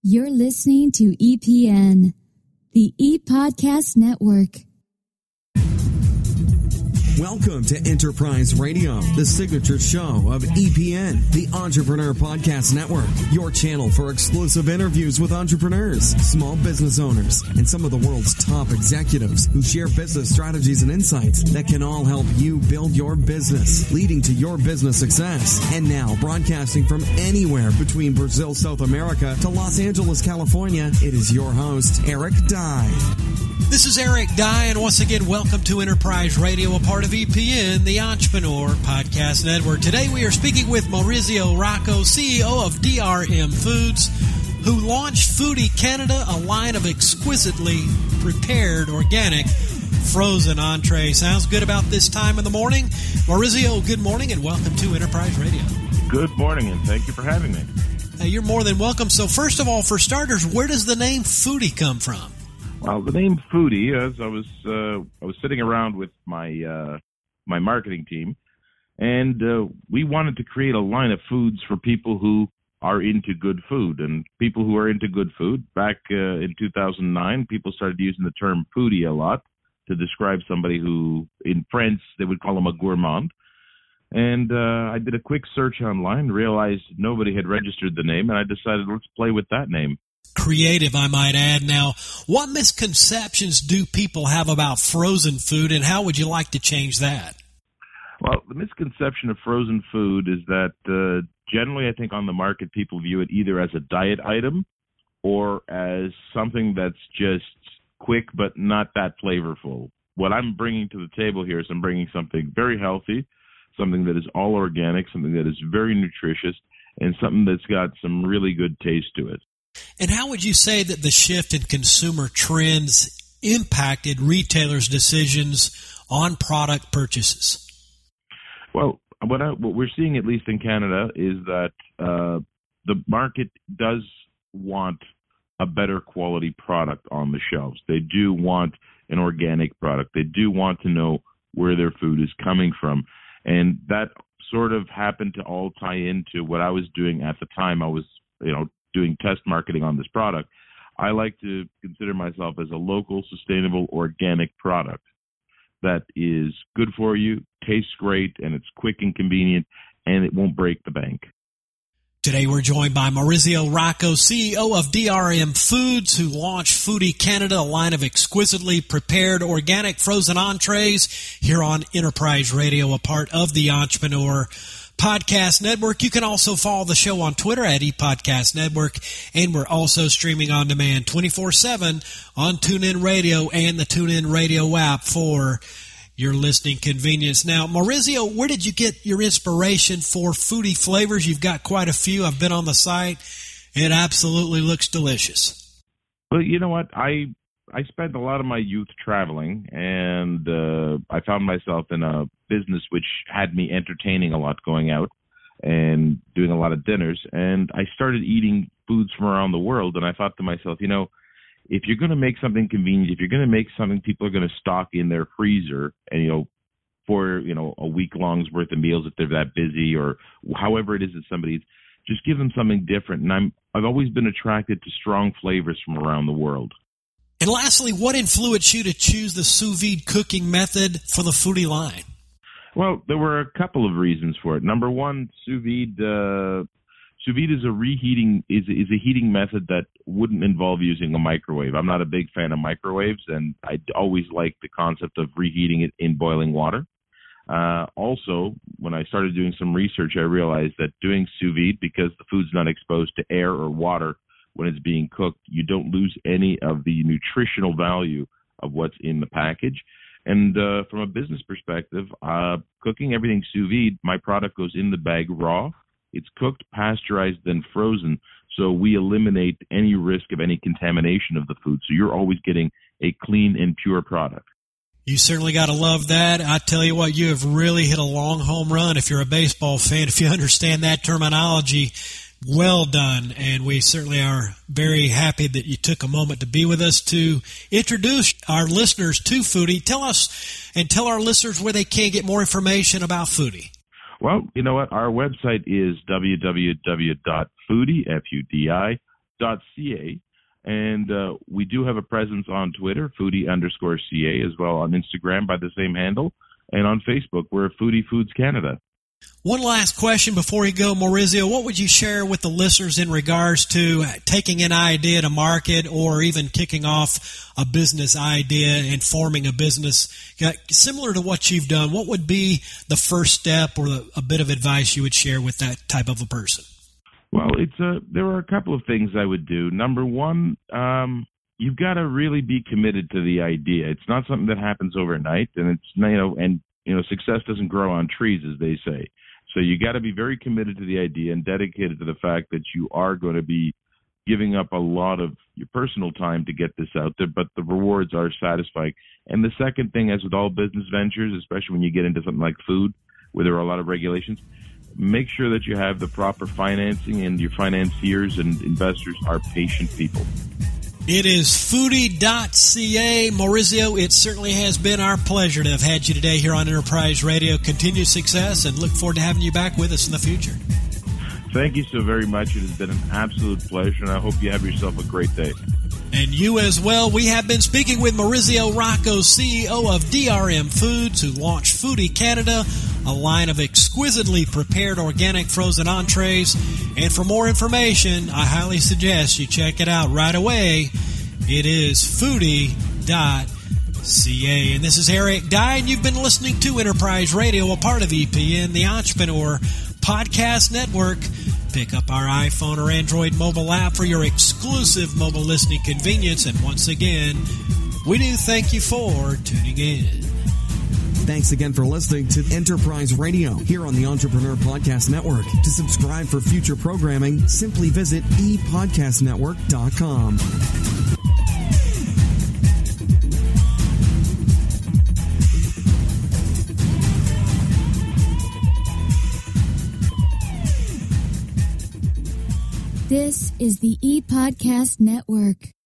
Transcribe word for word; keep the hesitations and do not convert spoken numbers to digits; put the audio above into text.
You're listening to E P N, the E-Podcast Network. Welcome to Enterprise Radio, the signature show of E P N, the Entrepreneur Podcast Network, your channel for exclusive interviews with entrepreneurs, small business owners, and some of the world's top executives who share business strategies and insights that can all help you build your business, leading to your business success. And now, broadcasting from anywhere between Brazil, South America to Los Angeles, California, it is your host, Eric Dye. This is Eric Dye, and once again, welcome to Enterprise Radio, a part of E P N, the Entrepreneur Podcast Network. Today we are speaking with Maurizio Rocco, C E O of D R M Foods, who launched Foodie Canada, a line of exquisitely prepared organic frozen entrees. Sounds good about this time in the morning? Maurizio, good morning, and welcome to Enterprise Radio. Good morning, and thank you for having me. Uh, you're more than welcome. So first of all, for starters, where does the name Foodie come from? Well, the name Foodie, as I was uh, I was sitting around with my uh, my marketing team, and uh, we wanted to create a line of foods for people who are into good food. And people who are into good food, back uh, in two thousand nine, people started using the term foodie a lot to describe somebody who, in French, they would call him a gourmand. And uh, I did a quick search online, realized nobody had registered the name, and I decided, let's play with that name. Creative, I might add. Now, what misconceptions do people have about frozen food, and how would you like to change that? Well, the misconception of frozen food is that uh, generally, I think on the market, people view it either as a diet item or as something that's just quick but not that flavorful. What I'm bringing to the table here is I'm bringing something very healthy, something that is all organic, something that is very nutritious, and something that's got some really good taste to it. And how would you say that the shift in consumer trends impacted retailers' decisions on product purchases? Well, what, I, what we're seeing, at least in Canada, is that uh, the market does want a better quality product on the shelves. They do want an organic product. They do want to know where their food is coming from. And that sort of happened to all tie into what I was doing at the time. I was, you know, doing test marketing on this product. I like to consider myself as a local, sustainable, organic product that is good for you, tastes great, and it's quick and convenient, and it won't break the bank. Today we're joined by Maurizio Rocco, C E O of D R M Foods, who launched Foodie Canada, a line of exquisitely prepared organic frozen entrees here on Enterprise Radio, a part of the Entrepreneur Podcast Network. You can also follow the show on Twitter at ePodcast Network, and we're also streaming on demand twenty-four seven on TuneIn Radio and the TuneIn Radio app for your listening convenience. Now, Maurizio, where did you get your inspiration for foodie flavors? You've got quite a few. I've been on the site. It absolutely looks delicious. Well, you know what? I I spent a lot of my youth traveling, and uh, I found myself in a business which had me entertaining a lot, going out and doing a lot of dinners. And I started eating foods from around the world, and I thought to myself, you know, if you're going to make something convenient, if you're going to make something people are going to stock in their freezer, and, you know, for, you know, a week long's worth of meals if they're that busy, or however it is that somebody's, just give them something different. And I'm, I've always been attracted to strong flavors from around the world. And lastly, what influenced you to choose the sous vide cooking method for the Foodie line? Well, there were a couple of reasons for it. Number one, sous vide, uh, sous vide is a reheating is is a heating method that wouldn't involve using a microwave. I'm not a big fan of microwaves, and I always liked the concept of reheating it in boiling water. Uh, also, when I started doing some research, I realized that doing sous vide, because the food's not exposed to air or water when it's being cooked, you don't lose any of the nutritional value of what's in the package. And uh, from a business perspective, uh, cooking everything sous vide, my product goes in the bag raw. It's cooked, pasteurized, then frozen. So we eliminate any risk of any contamination of the food. So you're always getting a clean and pure product. You certainly got to love that. I tell you what, you have really hit a long home run if you're a baseball fan, if you understand that terminology. Well done, and we certainly are very happy that you took a moment to be with us to introduce our listeners to Foodie. Tell us and tell our listeners where they can get more information about Foodie. Well, you know what? Our website is w w w dot foodie, F U D I, dot c a. And uh, we do have a presence on Twitter, foodie underscore ca, as well on Instagram by the same handle. And on Facebook, we're Foodie Foods Canada. One last question before you go, Maurizio. What would you share with the listeners in regards to taking an idea to market or even kicking off a business idea and forming a business? Similar to what you've done, what would be the first step or a bit of advice you would share with that type of a person? Well, it's a, there are a couple of things I would do. Number one, um, you've got to really be committed to the idea. It's not something that happens overnight, and it's, you know, and, you know, success doesn't grow on trees, as they say. So you got to be very committed to the idea and dedicated to the fact that you are going to be giving up a lot of your personal time to get this out there, but the rewards are satisfying. And the second thing, as with all business ventures, especially when you get into something like food, where there are a lot of regulations, make sure that you have the proper financing and your financiers and investors are patient people. It is foodie dot c a. Maurizio, it certainly has been our pleasure to have had you today here on Enterprise Radio. Continued success and look forward to having you back with us in the future. Thank you so very much. It has been an absolute pleasure, and I hope you have yourself a great day. And you as well. We have been speaking with Maurizio Rocco, C E O of D R M Foods, who launched Foodie Canada, a line of exquisitely prepared organic frozen entrees. And for more information, I highly suggest you check it out right away. It is foodie dot c a. And this is Eric Dye, and you've been listening to Enterprise Radio, a part of E P N, the Entrepreneur Podcast Network. Pick up our iPhone or Android mobile app for your exclusive mobile listening convenience. And once again, we do thank you for tuning in. Thanks again for listening to Enterprise Radio here on the Entrepreneur Podcast Network. To subscribe for future programming, simply visit e podcast network dot com. This is the E-Podcast Network.